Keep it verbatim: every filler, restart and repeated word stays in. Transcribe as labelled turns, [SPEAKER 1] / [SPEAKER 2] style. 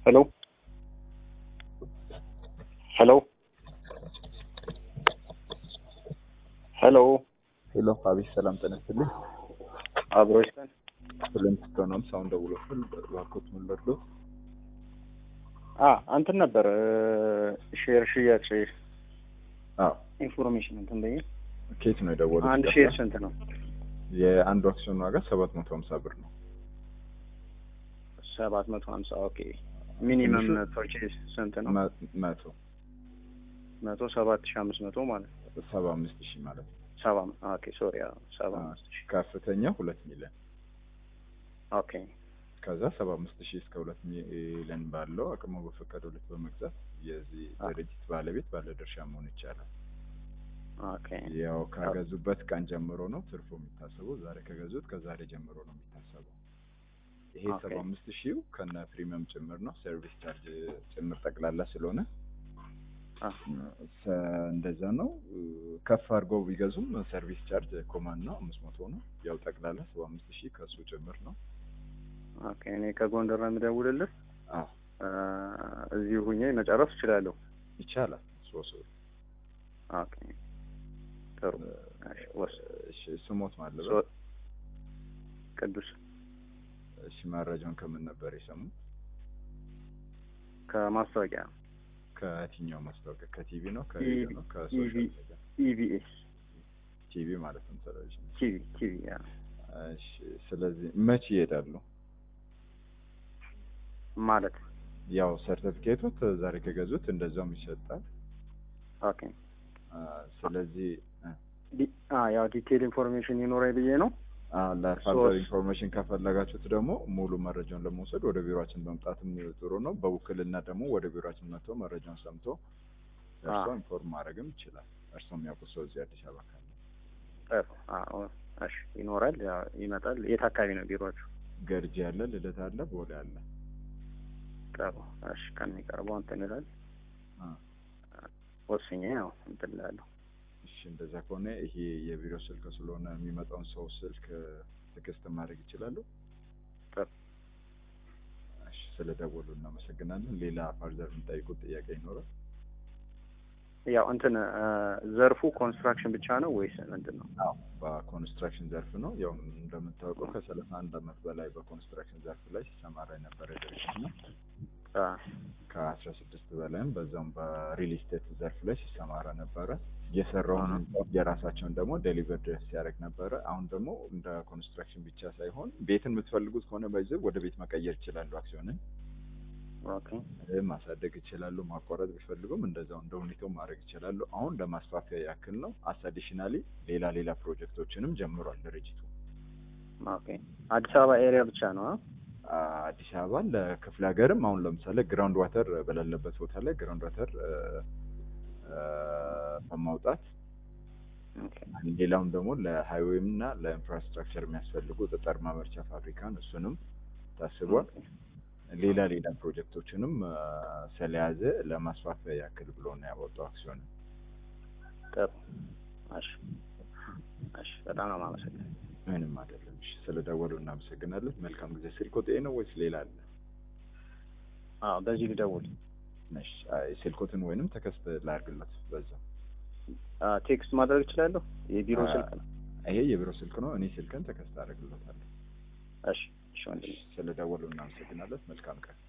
[SPEAKER 1] Hello? Hello? Hello?
[SPEAKER 2] ሄሎ አቤት፣ ሰላም ተነስተልኝ።
[SPEAKER 1] አብሮሽን
[SPEAKER 2] ፍለንት ከሆነም ሳውንድ ደውሎልኝ ባኮት ምን ልርዶ?
[SPEAKER 1] አ አንተ ነበር ሼር ሽያጭ
[SPEAKER 2] አዎ
[SPEAKER 1] ኢንፎርሜሽን እንትን በይ።
[SPEAKER 2] ኬት ነው የደወሉት?
[SPEAKER 1] አንድ ሼር ስንት ነው?
[SPEAKER 2] የአንዱ አክሲዮን ዋጋ ሰባት መቶ ሃምሳ ብር ነው።
[SPEAKER 1] ሰባት መቶ ሃምሳ ኦኬ። ሚኒመም ፐርቼዝ ስንት ነው?
[SPEAKER 2] መቶ
[SPEAKER 1] መቶ ሰባት ሺህ አምስት መቶ ማለት ነው።
[SPEAKER 2] ሰባ አምስት ሺህ ማለት ነው።
[SPEAKER 1] ሰባ ኦኬ ሶሪ ሰባ አምስት ሺህ
[SPEAKER 2] ከፍተኛ ሁለት ሚሊዮን
[SPEAKER 1] ኦኬ።
[SPEAKER 2] ከዛ ሰባ አምስት ሺህ እስከ ሁለት ሚሊዮን ባለው አቅሙ በፈቀደው ልክ በመግዛት የዚህ ድርጅት ባለቤት ባለድርሻ መሆን ይቻላል።
[SPEAKER 1] ኦኬ።
[SPEAKER 2] ያው ከገዙበት ቀን ጀምሮ ነው ትርፉ የሚታሰበው። ዛሬ ከገዙት ከዛሬ ጀምሮ ነው የሚታሰበው። ይሄ ሰባ አምስት ሺህ ከነ ፕሪሚየም ጭምር ነው፣ ሰርቪስ ቻርጅ ጭምር ጠቅላላ ስለሆነ እንደዛ ነው። ከፍ አድርገው ቢገዙም ሰርቪስ ቻርጅ ኮማን ነው አምስት መቶ ነው። ያው ጠቅላላ ሰባ አምስት ሺህ ከሱ ጭምር ነው።
[SPEAKER 1] ኦኬ። እኔ ከጎንደር ነው የምደውልልህ።
[SPEAKER 2] አዎ
[SPEAKER 1] እዚሁ ሁኜ መጨረስ እችላለሁ?
[SPEAKER 2] ይቻላል። ሶስት ወር
[SPEAKER 1] ኦኬ። ጥሩ።
[SPEAKER 2] እሺ ስሞት ማለት ነው?
[SPEAKER 1] ቅዱስ።
[SPEAKER 2] እሺ መረጃውን ከምን ነበር የሰሙት?
[SPEAKER 1] ከማስታወቂያ።
[SPEAKER 2] ከየትኛው ማስታወቂያ? ከቲቪ ነው? ከሬዲዮ ነው? ከሶሻል ሚዲያ?
[SPEAKER 1] ኢቢኤስ
[SPEAKER 2] ቲቪ ማለት ነው። ቴሌቪዥን
[SPEAKER 1] ቲቪ ቲቪ ያ።
[SPEAKER 2] እሺ ስለዚህ መቼ ይሄዳሉ
[SPEAKER 1] ማለት?
[SPEAKER 2] ያው ሰርቲፊኬቱ ዛሬ ከገዙት እንደዛውም ይሰጣል።
[SPEAKER 1] ኦኬ።
[SPEAKER 2] ስለዚህ
[SPEAKER 1] አ ያው ዲቴል ኢንፎርሜሽን ይኖራል ብዬ ነው።
[SPEAKER 2] አ ለፋርዘር ኢንፎርሜሽን ከፈለጋችሁት ደግሞ ሙሉ መረጃውን ለመውሰድ ወደ ቢሮአችን መምጣትም ጥሩ ነው። በውክልና ደግሞ ወደ ቢሮአችን መጥቶ መረጃውን ሰምቶ እርሶ ኢንፎርም ማድረግም ይችላል። እርሶ የሚያውቁት ሰው እዚህ አዲስ አበባ ካለ።
[SPEAKER 1] ጥሩ። አዎ እሺ፣ ይኖራል፣ ይመጣል። የት አካባቢ ነው ቢሮአችሁ?
[SPEAKER 2] ገርጂ አለ፣ ልደታ አለ፣ ቦሌ አለ።
[SPEAKER 1] ጥሩ። እሺ፣ ከሚቀርበው እንትን ይላል። አ ወስኜ ያው እንትን እላለሁ።
[SPEAKER 2] እሺ እንደዛ ከሆነ ይሄ የቢሮ ስልክ ስለሆነ የሚመጣውን ሰው ስልክ ቴክስት ማድረግ ይችላሉ?
[SPEAKER 1] ጥሩ።
[SPEAKER 2] እሺ ስለደወሉ እናመሰግናለን። ሌላ ፋርዘር የምጠይቁት ጥያቄ ይኖራል?
[SPEAKER 1] ያው እንትን ዘርፉ ኮንስትራክሽን ብቻ ነው ወይስ ምንድን ነው?
[SPEAKER 2] አዎ በኮንስትራክሽን ዘርፍ ነው። ያው እንደምታውቀው ከሰላሳ አንድ አመት በላይ በኮንስትራክሽን ዘርፍ ላይ ሲሰማራ የነበረ ድርጅት ነው። ከአስራ ስድስት በላይም በዛም በሪል ስቴት ዘርፍ ላይ ሲሰማራ ነበረ። የሰራውን የራሳቸውን ደግሞ ዴሊቨርድ ሲያደርግ ነበረ። አሁን ደግሞ እንደ ኮንስትራክሽን ብቻ ሳይሆን ቤትን የምትፈልጉት ከሆነ በዚህ ወደ ቤት መቀየር ይችላሉ። አክሲዮንን
[SPEAKER 1] ኦኬ
[SPEAKER 2] ማሳደግ ይችላሉ። ማቋረጥ ቢፈልጉም እንደዛው እንደ ሁኔታው ማድረግ ይችላሉ። አሁን ለማስፋፊያ ያክል ነው። አዲሽናሊ ሌላ ሌላ ፕሮጀክቶችንም ጀምሯል ድርጅቱ።
[SPEAKER 1] ኦኬ። አዲስ አበባ ኤሪያ ብቻ ነው?
[SPEAKER 2] አዲስ አበባ ለክፍለ ሀገርም አሁን ለምሳሌ ግራውንድ ዋተር በሌለበት ቦታ ላይ ግራውንድ ዋተር በማውጣት ሌላውን ደግሞ ለሃይዌይም እና ለኢንፍራስትራክቸር የሚያስፈልጉ ጠጠር ማምረቻ ፋብሪካን እሱንም ታስቧል። ሌላ ሌላ ፕሮጀክቶችንም ስለያዘ ለማስፋፊያ ያክል ብሎ ነው ያወጣው አክሲዮን።
[SPEAKER 1] ጥሩ። እሺ እሺ፣ በጣም ነው የማመሰግነው።
[SPEAKER 2] ምንም አይደለም። እሺ ስለደወሉ እናመሰግናለን። መልካም ጊዜ። ስልኮት ይሄ ነው ወይስ ሌላ አለ?
[SPEAKER 1] አዎ በዚህ ልደውል?
[SPEAKER 2] እሺ ስልኮትን ወይንም ተከስተ ላድርግለት በዛ?
[SPEAKER 1] አ ቴክስት ማድረግ እችላለሁ? የቢሮ ስልክ ነው
[SPEAKER 2] ይሄ? የቢሮ ስልክ ነው። እኔ ስልክን ተከስተ አድርግለታለሁ።
[SPEAKER 1] እሺ እሺ ወንድሜ፣
[SPEAKER 2] ስለደወሉ እናመሰግናለን። መልካም ቀን።